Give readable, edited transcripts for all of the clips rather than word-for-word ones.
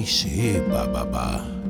Ixi, bababá.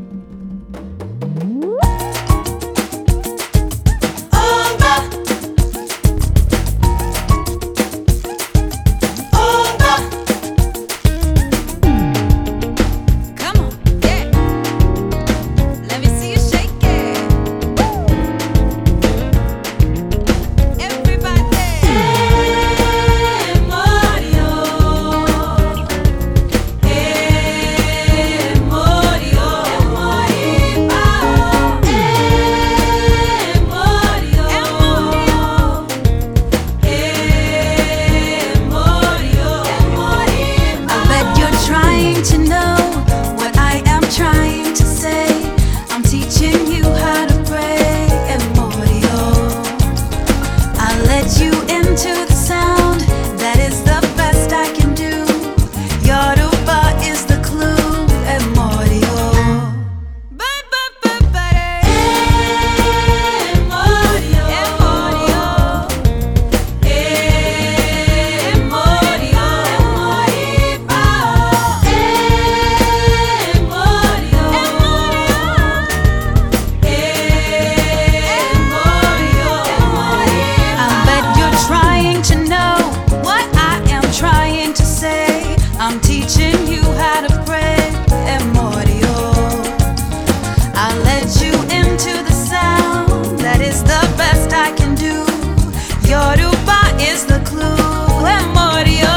I'm teaching you how to pray, Emorio. I'll let you into the sound. That is the best I can do. Yoruba is the clue, Emorio.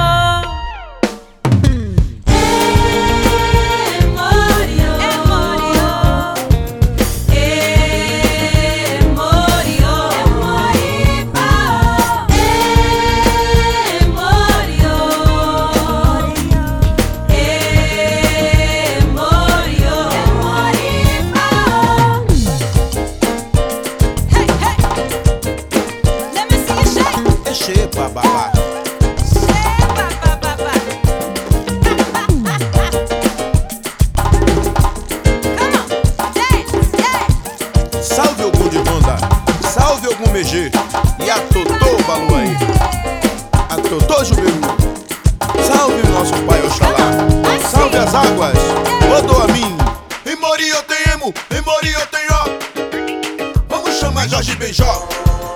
Salve Ogum de Banda, salve Ogum Megê e a Totô Baluaí, a Totô Jubiru, salve nosso pai Oxalá, salve as águas, Odo a mim. Emori eu tenho emo, Emori eu tenho ó. Vamos chamar Jorge Benjó.